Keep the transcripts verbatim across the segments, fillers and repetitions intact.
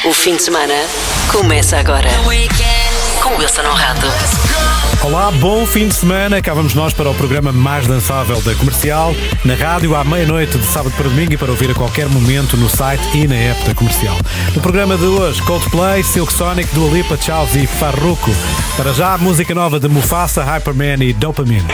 O fim de semana começa agora. Com Wilson Honrado. Olá, bom fim de semana. Cá vamos nós para o programa mais dançável da Comercial, na rádio à meia-noite de sábado para domingo e para ouvir a qualquer momento no site e na app da Comercial. No programa de hoje, Coldplay, Silk Sonic, Dua Lipa, Charles e Farruko. Para já, a música nova de Mufasa, Hyperman e Dopamine.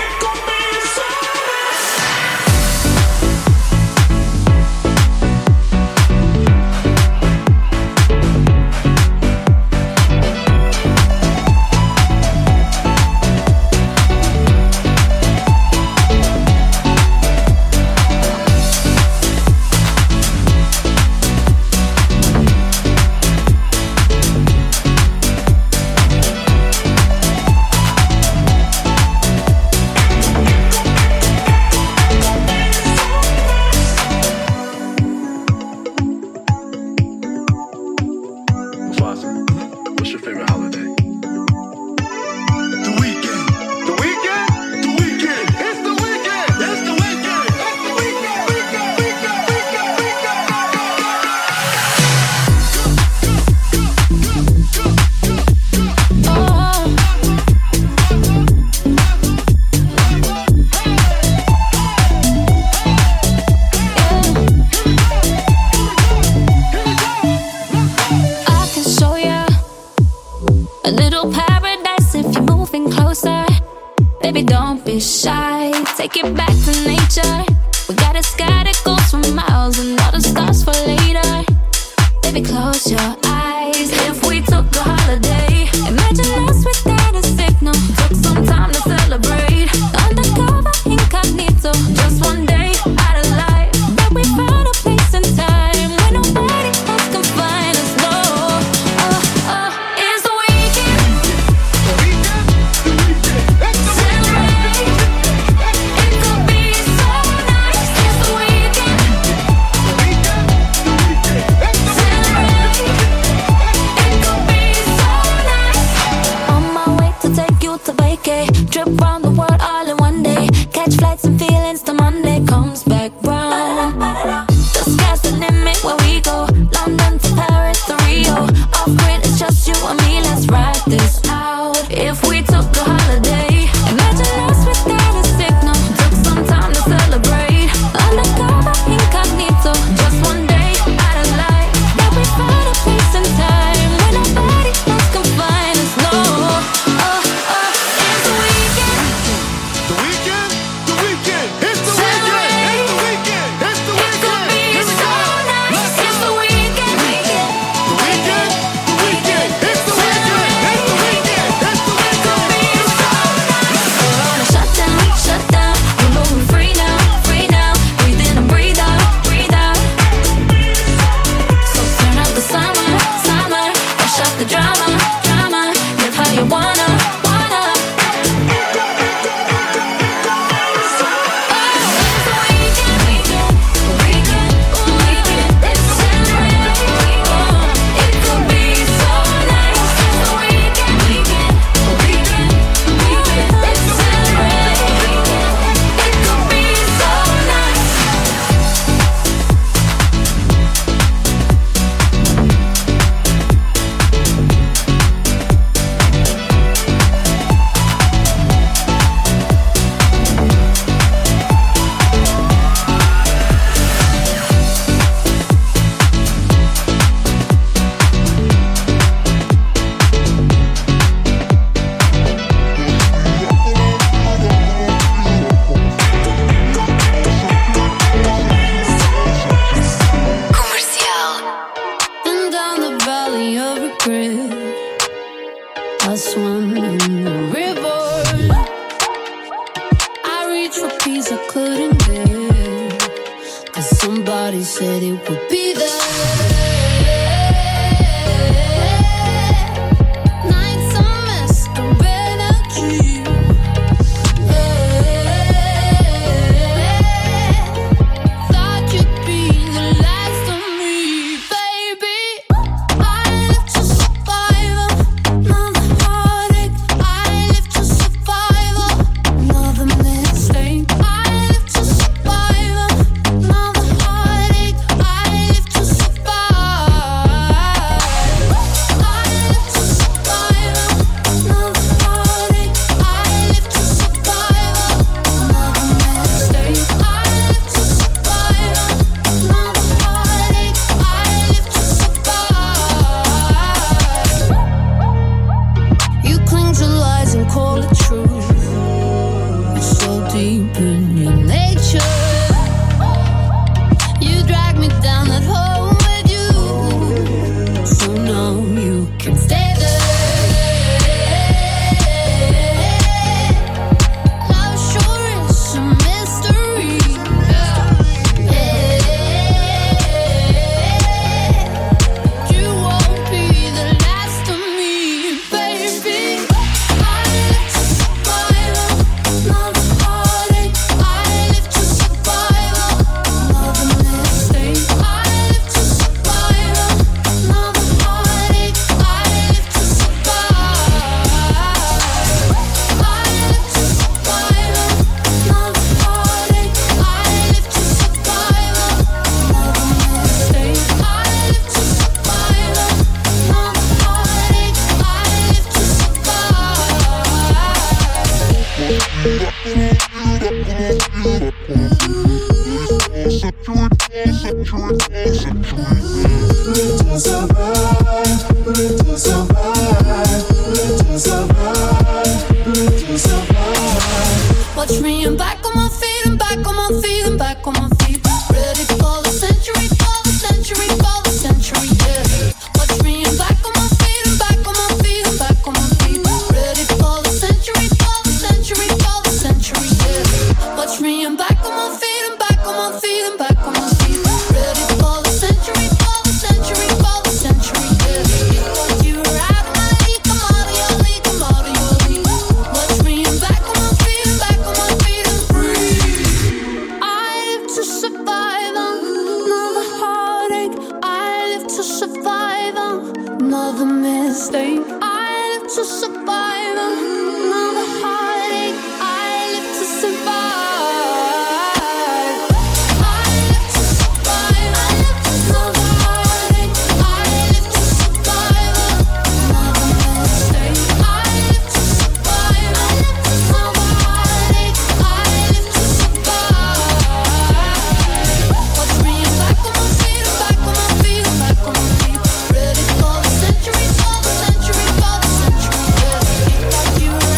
I Watch me, I'm back on my feet, I'm back on my feet, I'm back on my feet. Ready for the century, for the century, for the century, yeah. Watch me, I'm back on my feet, I'm back on my feet, I'm back on my feet. Ready for the century, for the century, for the century, yeah. Watch me, I'm back on my feet, I'm back on my feet, I'm back on my feet. Ready for the century, for the century, for the century, yeah. Because you were out of my league, I'm out of your league, I'm out of your league. Watch me, I'm back on my feet, I'm back on my feet, I'm free. I live to survive another heartache. I live to survive another mistake. I live to survive another heartache. I live to survive. I live to survive another heartache. I live to survive another mistake. I live to survive another heartache. I live to survive. Watch me, I'm back on my feet, I'm back on my feet, I'm back on my feet. Ready for the century, for the century, for the century, yeah. Because you were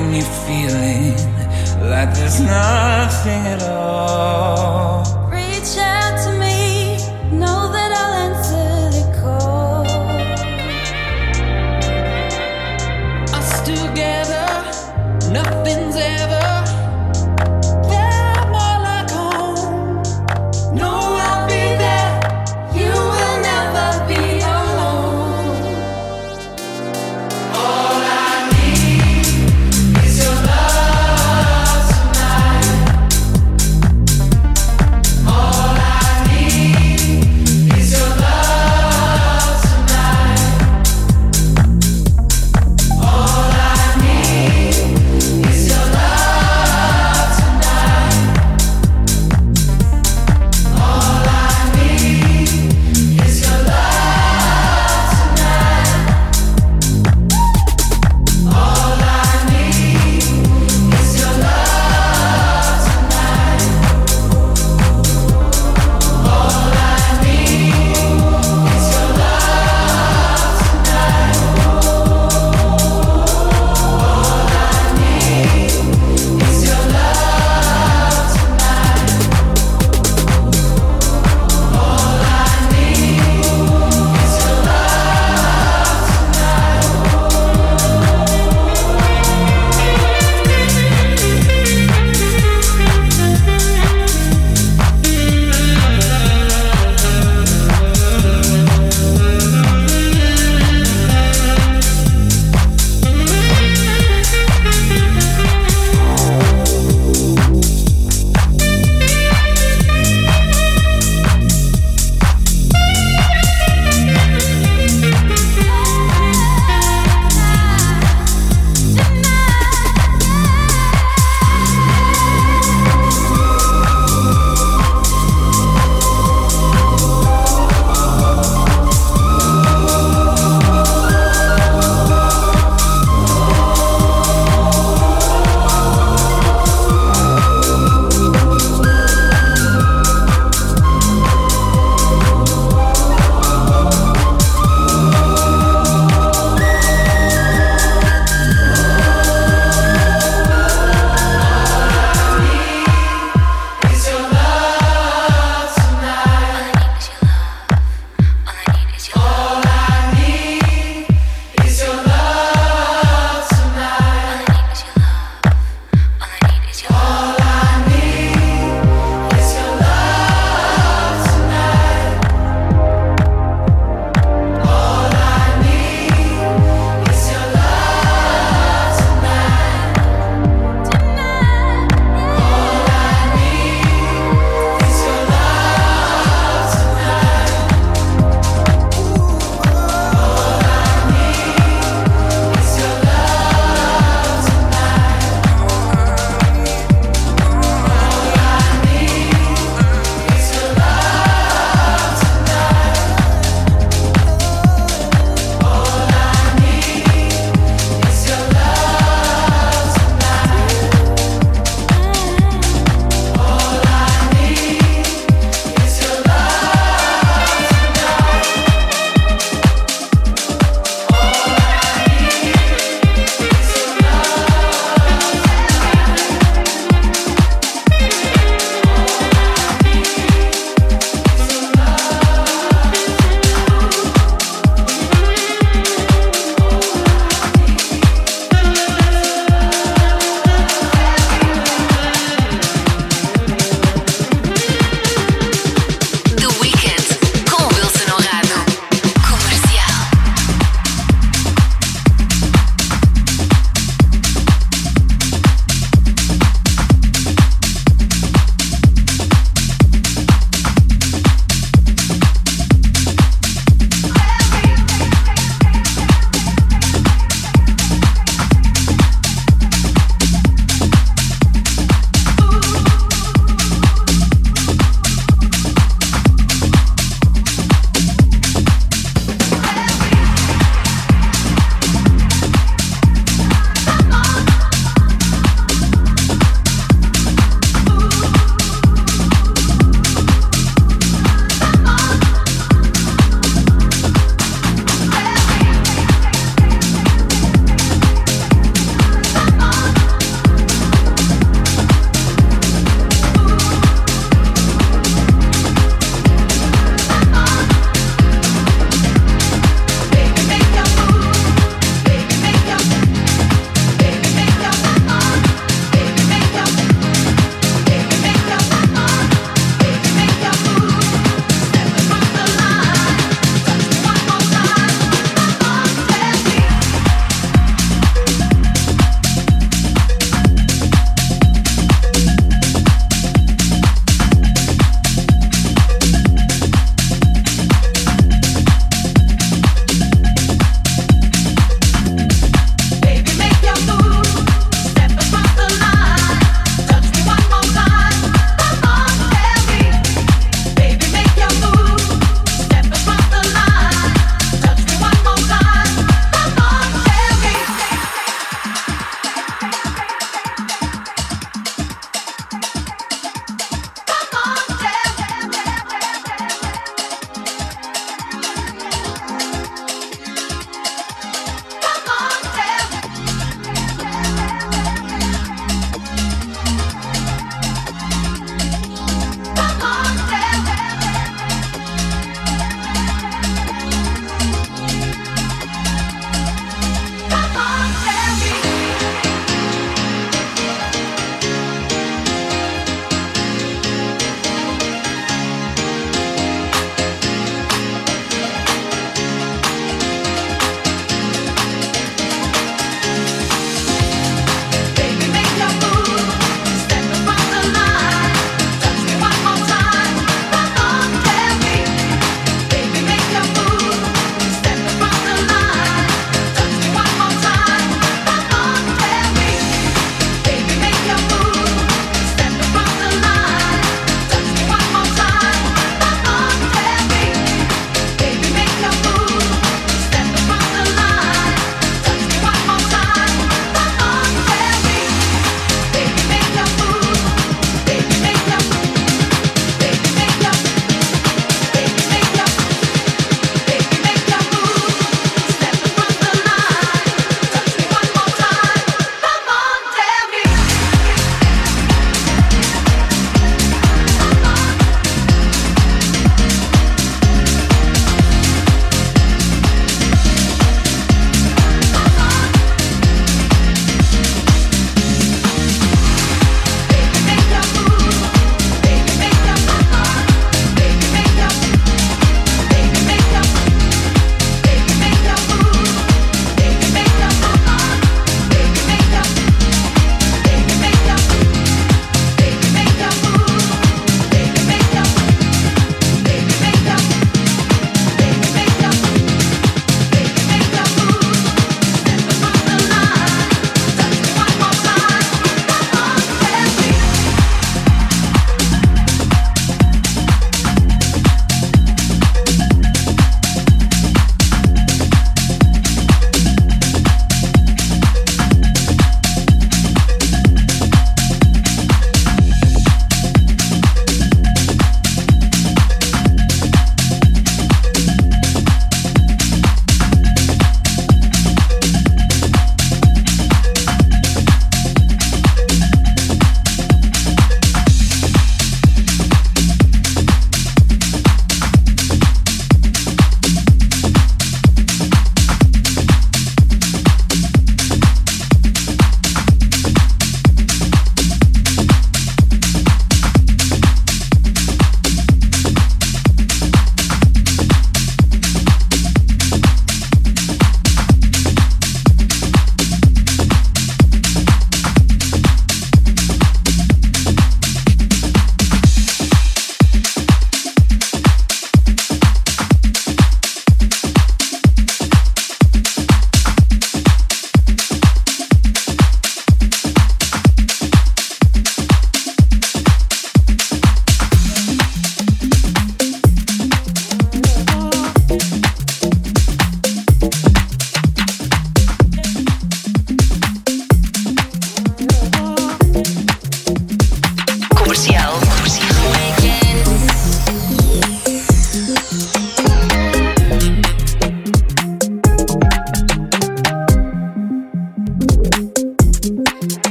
when you're feeling like there's nothing at all. Reach out to me, know that I'll answer the call. Us together, nothing's ever. Yeah, more like home. No, I'll be there. You will never be alone. All I need is your love tonight. All I need is your love tonight. All I need is your love.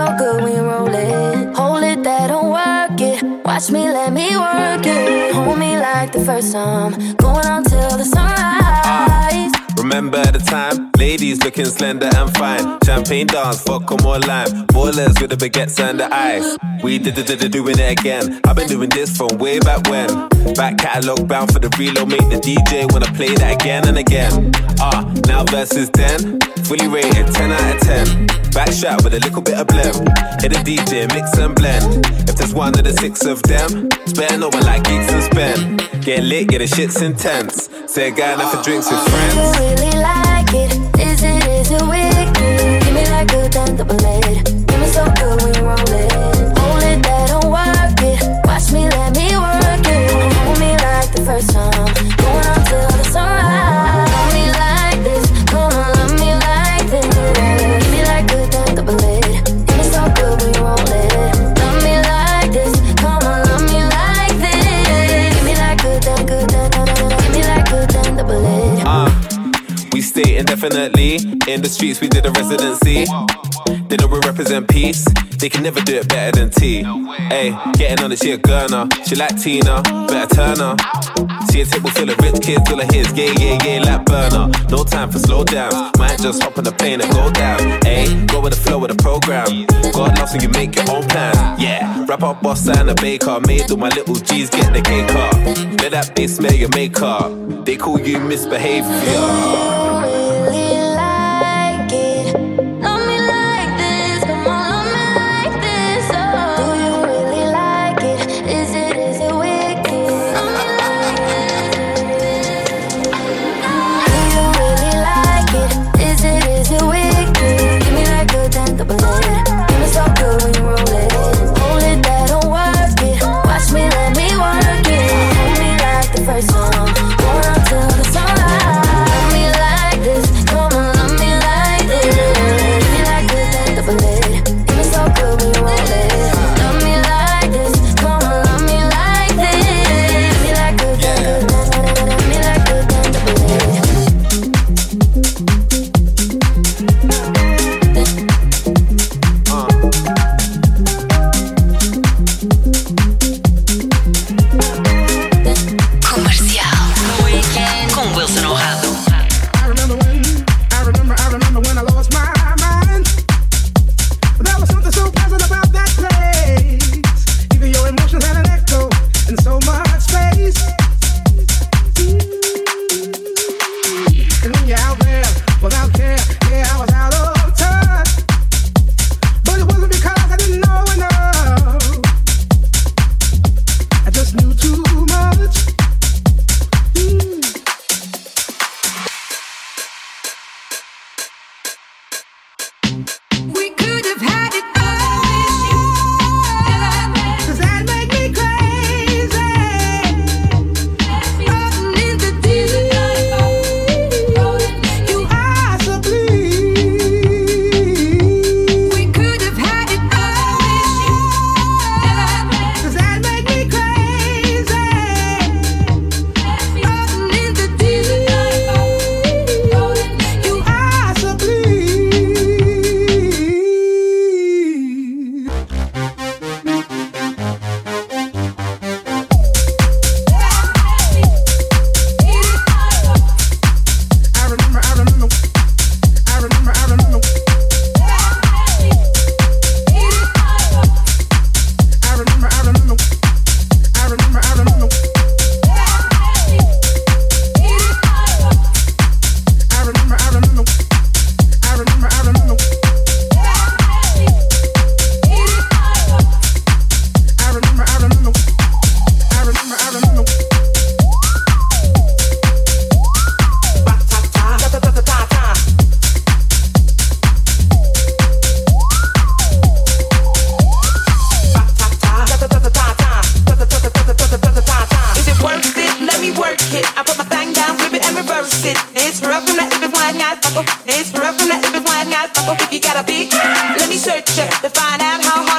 so good when you roll it. Hold it, that don't work it. Watch me, let me work it. Hold me like the first time. Going on till the sunrise. Remember the time, ladies looking slender and fine. Champagne dance, vodka more lime. Ballers with the baguettes and the ice. We did it, did it, doing it again. I've been doing this from way back when. Back catalogue bound for the reload. Make the D J wanna play that again and again. Ah, uh, now versus ten. Fully rated, ten out of ten. Back shot with a little bit of blem. Hit the D J, mix and blend. If there's one of the six of them, spare no one like geeks and spend. Get lit, yeah, the shit's intense. Say a guy enough for drinks with friends. Do you really like it? Is it, is it wicked? Give me that good, then double it. Give me so good when you roll it. Hold it, that don't work it. Watch me, let me work it. Hold me like the first time. Going on till the sunrise. Hold me like this. Come on, love me like this. Give me that good, then double it. Give me so good when you roll it. Love me like this. Come on, love me like this. Give me that good, then good, then give me that good, then double it. Uh, we stay indefinitely. In the streets we did a residency. They know we represent peace. They can never do it better than T. Hey, getting on it, she a gurner. She like Tina, better turn her. See a table full of rich kids, all of his, yeah, yeah, yeah, like burner. No time for slow down. Might just hop on a plane and go down. Hey, go with the flow of the program. God loves when you make your own plans. Yeah, rap up, boss and a baker. Made all my little G's get the cake up. Let that bass smell your makeup. They call you misbehavior.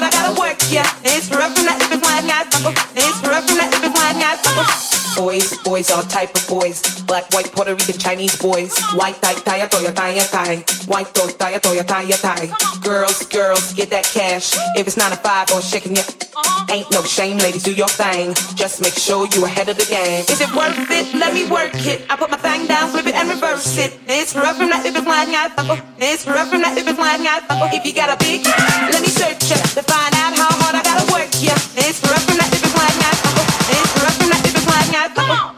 Boys, boys. boys, all type of boys. Black, white, Puerto Rican, Chinese boys. White, tie, tie, toya, tie, tie. White, toya, tie, toya, tie, tie. Girls, girls, get that cash. If it's nine to five or shaking it, ain't no shame, ladies, do your thing. Just make sure you ahead of the game. Is it worth it? Let me work it. I put my thing down, flip it and reverse it. It's rough from that if it's lying, I fuck. It's rough from that if it's lying, I fuck. If you got a big, let me search ya to find out how hard I gotta work ya. It's rough from that if it's lying, I fuck. It's rough from that if it's lying, I fuck.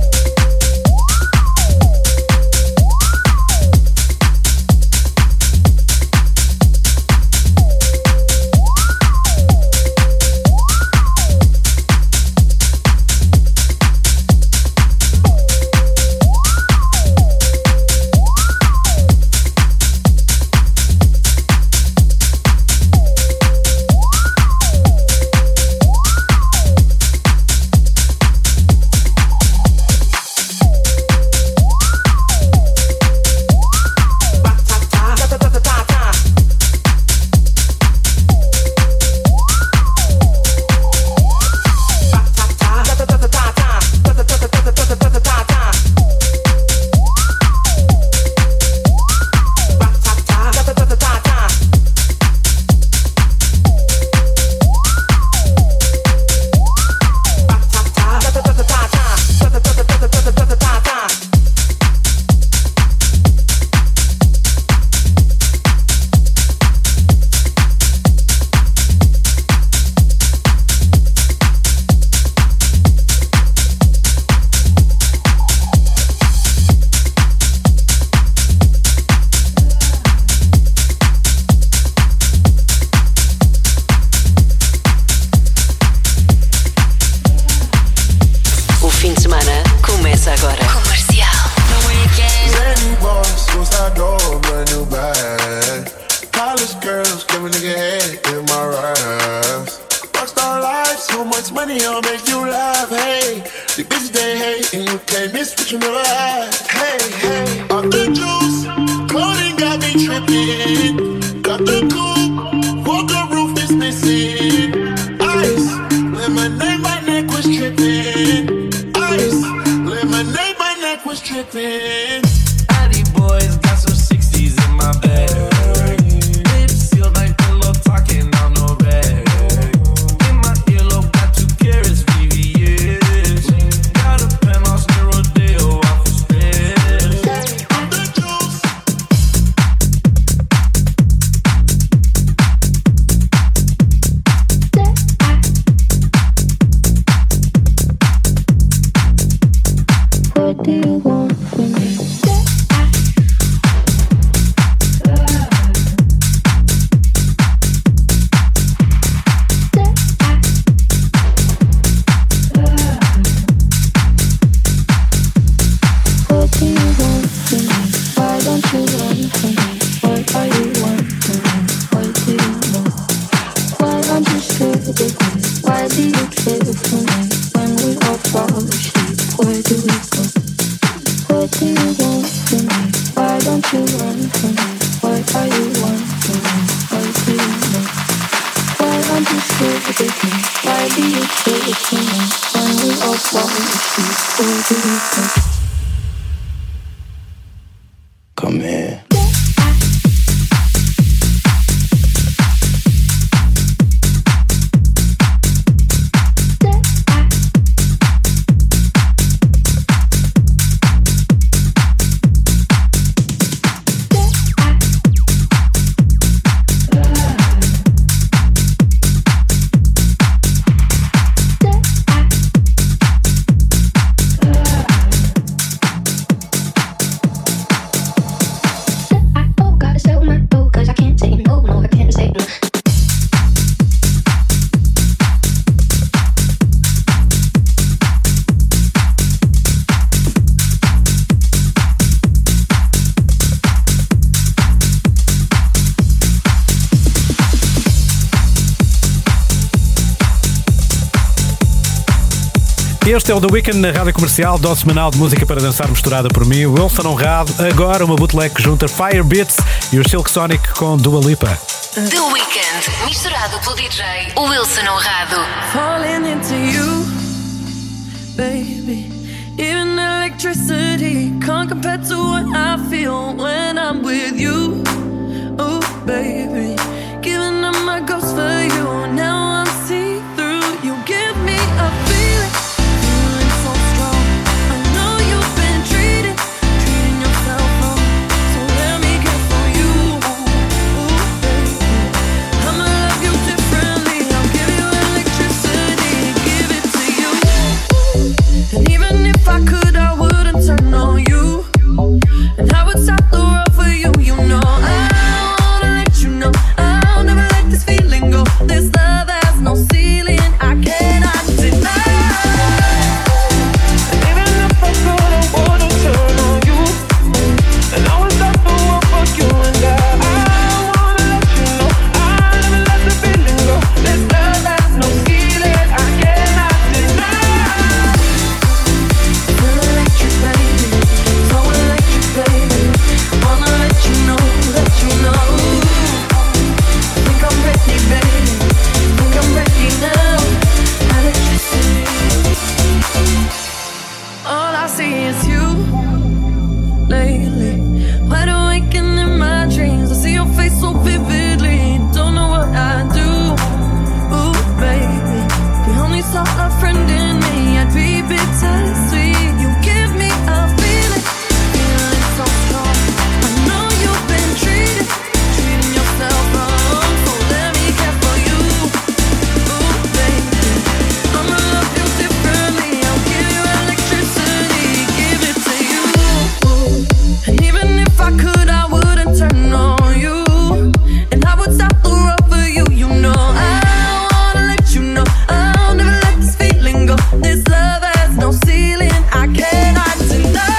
Come here. Este é o The Weeknd na Rádio Comercial, dose semanal de música para dançar misturada por mim, Wilson Honrado. Agora uma bootleg que junta Fire Beats e o Silk Sonic com Dua Lipa. The Weeknd, misturado pelo D J Wilson Honrado. Falling into you, baby. Even electricity can't compare to what I feel when I'm with you. Oh, baby, giving up my ghost for you. Now I'm see through. You give me a feeling, feeling so strong. I know you've been treated, treating yourself wrong. So let me care for you. Ooh, baby, I'ma love you differently. I'll give you electricity, give it to you. And even if I could, I wouldn't turn on you. And I would stop the world for you. You know I wanna let you know I'll never let this feeling go. This love has no ceiling, I cannot deny. And even if I could, I wouldn't turn on you. And I would stop the world for you. And I, I wanna let you know I'll never let the feeling go. This love has no ceiling, I cannot deny. Feel electric, baby, so electric, baby. Wanna let you know, let you know. Think I'm ready, baby. Think I'm ready now. Electricity. All I see is you lately. Wide awake and in my dreams, I see your face so vividly. Don't know what I do. Ooh, baby, if you only saw a friend in me, I'd be bittersweet. You give me a feeling, feeling so strong. I know you've been treated, treating yourself wrong. So let me care for you. Ooh, baby, I'ma love you differently. I'll give you electricity, give it to you. And even if I could, I wouldn't turn on you. And I would stop the world for you. You know I wanna let you know I'll never let this feeling go. This love has no ceiling, I cannot deny.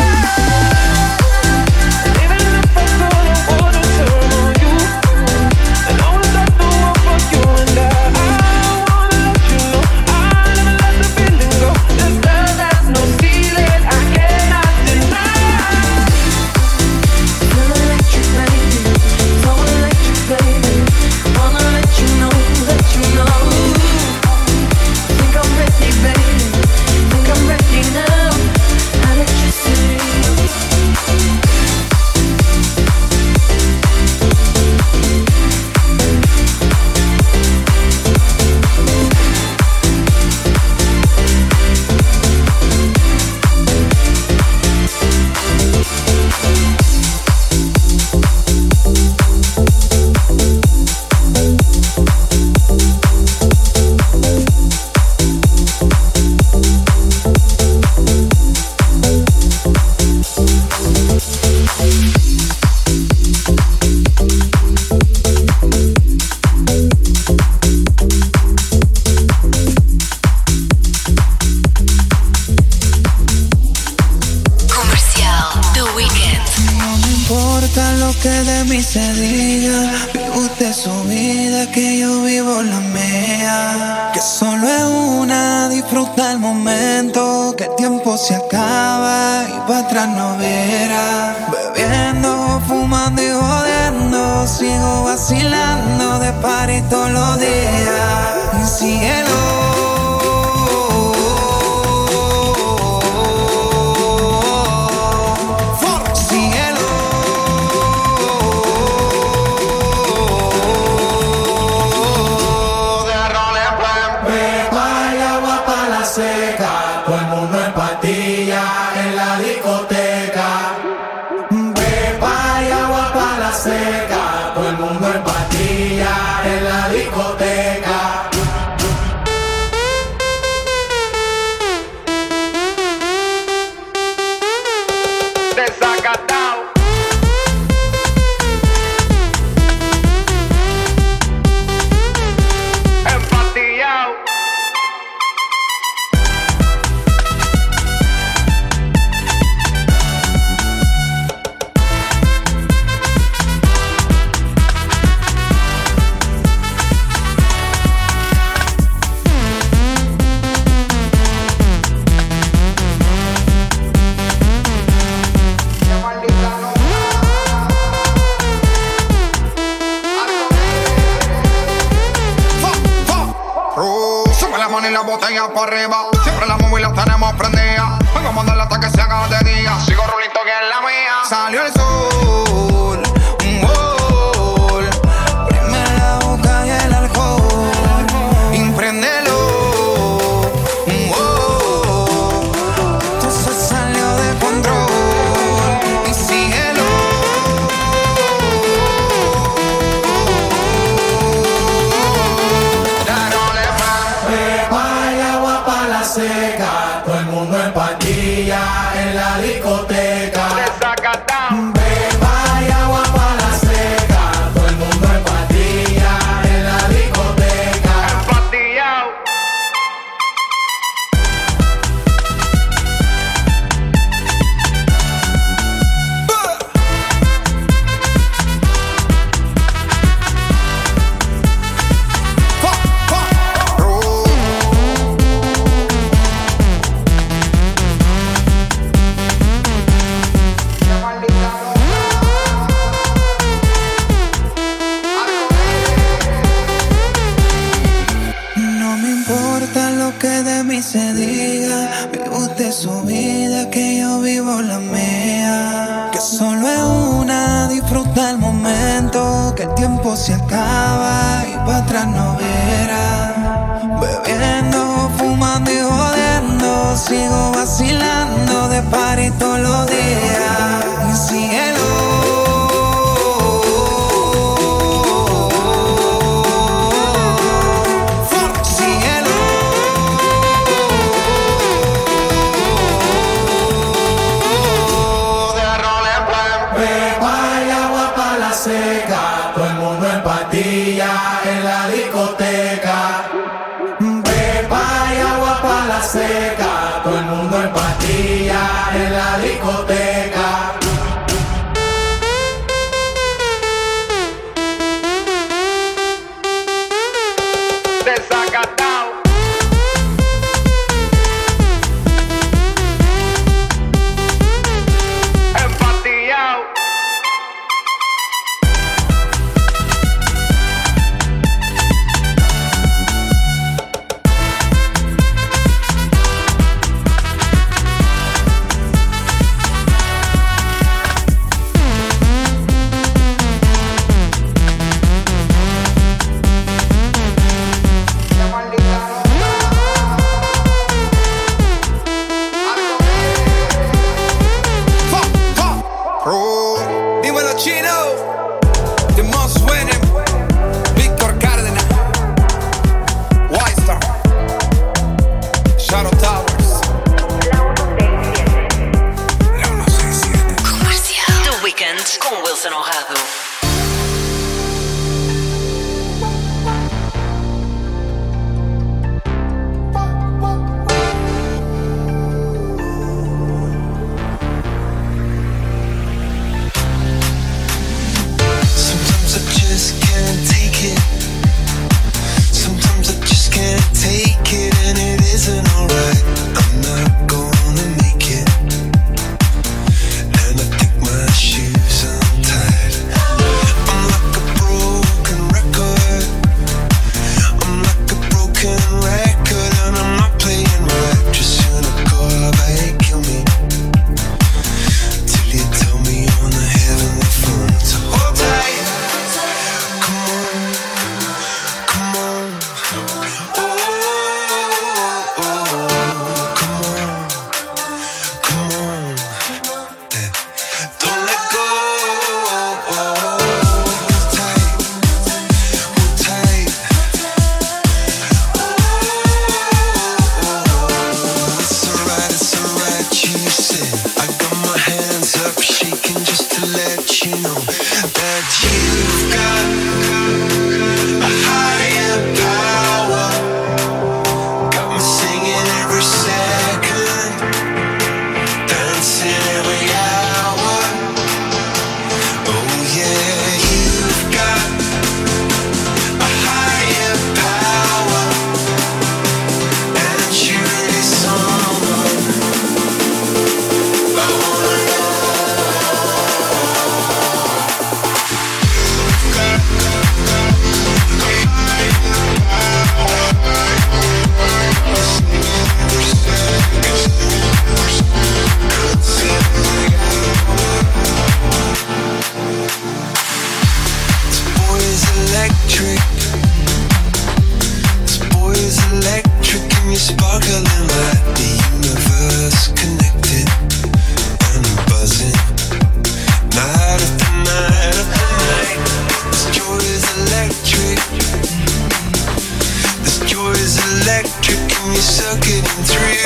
Even if I could, I wouldn't turn on you. And I would stop the world for you. And I, I wanna let you know I'll never let the feeling go. This love has no ceiling, I cannot deny. Feel electric, baby, so electric, baby. Wanna let you know, let you know. Think I'm ready, baby. Think I'm ready now. Electricity. Comercial, The Weeknd. No me importa lo que de mí se diga. Vive usted su vida, que yo vivo la mía. Que solo es una, disfruta el momento. Que el tiempo se acaba y para atrás no verá. Bebiendo, fumando y jodiendo. Sigo vacilando de party todos los días. Cielo. Todo el mundo en pastilla en la discoteca. Pepa y agua para la seca. Todo el mundo en pastilla en la discoteca. Desacatado. Empastillado. atrás para arriba. Siempre la móvil la tenemos prendida. Vengo a mandarla hasta que se haga de día. Sigo rulito que es la mía. Salió el sol, un gol. Prime la boca y el alcohol. Impréndelo, un gol. Todo se salió de control. Y síguelo. Pepa y agua pa' la seca. Todo el mundo en patilla en la discoteca. Pepa y agua pa' la seca. Todo el mundo en patilla en la discoteca. Empatillao. No me importa lo que de mí se diga. Vive usted su vida, que yo vivo la mía. Que solo es una, disfruta el momento. Que el tiempo se acaba y para atrás no verá. Bebiendo, fumando y jodiendo. Sigo vacilando de party todos los días. Y síguelo. Pepa y agua pa' la seca. Todo el mundo en patilla en la discoteca. Pepa y agua pa' la seca. Todo el mundo en patilla en la discoteca. Desacatao. Empatillao. Dímelo, Chino. The most winning. Víctor Cárdenas. White Star. Shadow Towers. Comercial. The Weekend com Wilson Honrado. Sometimes I just can't take it. Sometimes I just can't take it, and it isn't alright. I'm not gonna make it, and I think my shoes untied.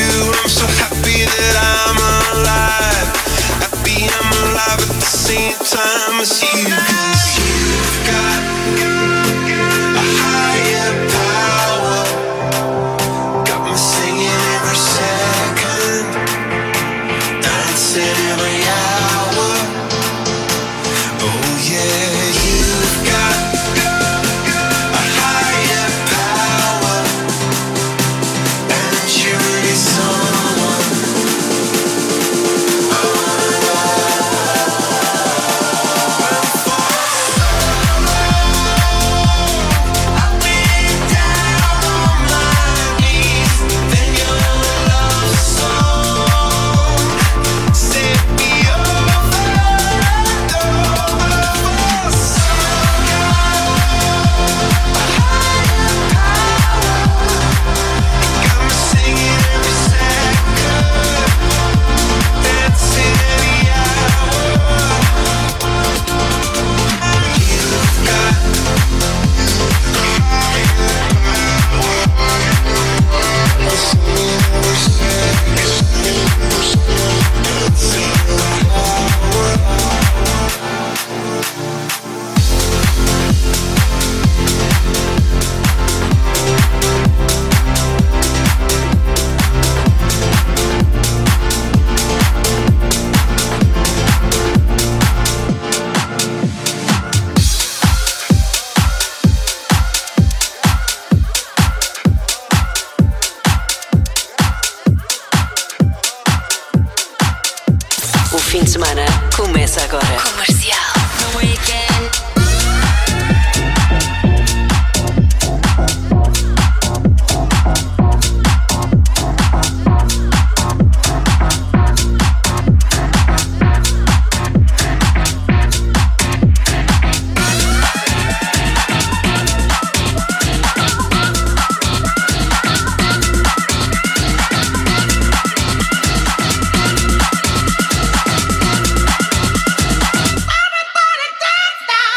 you. I'm so happy that I'm alive. Happy I'm alive at the same time as you. 'Cause you've got a higher power. Got me singing every second, dancing every hour. Oh yeah, you've got a higher power, and you're really someone. I've been down on my knees, then your love song set me over and over. Got me singing every second, dancing every hour. You've got O fim de semana começa agora. Comercial. Everybody dance now.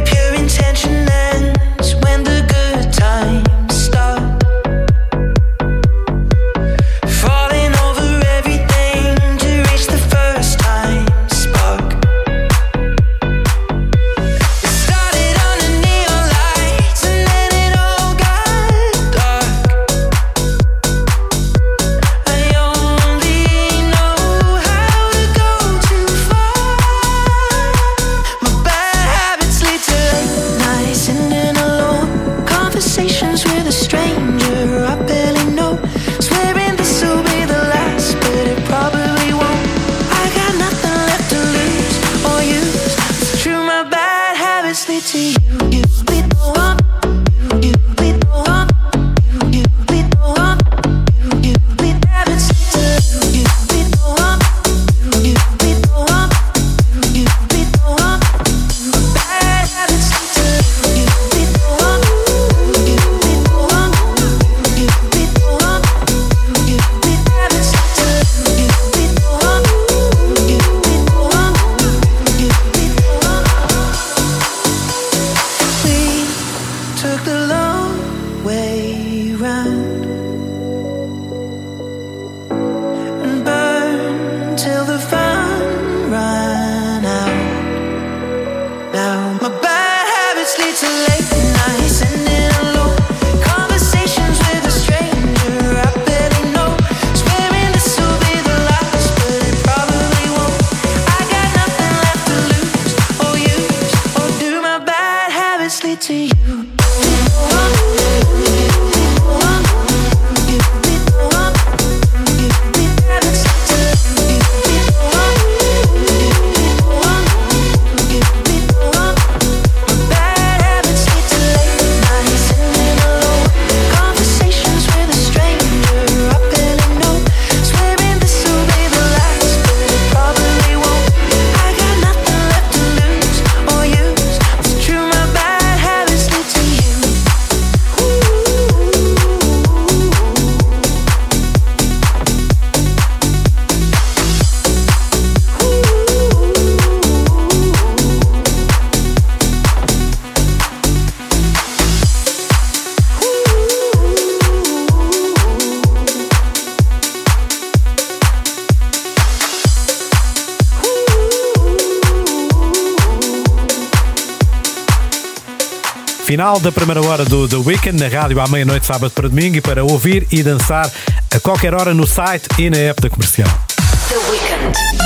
pure intention ends when the good times start. Falling over everything to reach the first time spark. It started under neon lights and then it all got dark. I only know how to go too far. My bad habits lead to late nights sitting alone, conversations with a stranger I barely know, swearing this will be the last, but it probably won't. I got nothing left to lose or use. It's true, my bad habits lead to you. You lead the one. You lead the one. You lead the one. You lead habits lead to you. You lead the one. You lead the one. You lead the one. My bad habits lead to you. You lead the one. You lead the one. You lead the one. You lead habits lead to you. You lead the one. You lead the one. You lead the one. We took the long way round and burned till the fun ran out. Now my bad habits lead to late nights ending alone, conversations with a stranger I barely know, swearing this will be the last, but it probably won't. I got nothing left to lose or use, or do my bad habits lead to you? Conversations with a stranger I barely know, swearing this will be the last, but it probably won't. I got nothing left to lose or use. It's true, my bad habits lead to you. Final da primeira hora do The Weekend na rádio à meia-noite, sábado para domingo, e para ouvir e dançar a qualquer hora no site e na app da Comercial. The Weekend.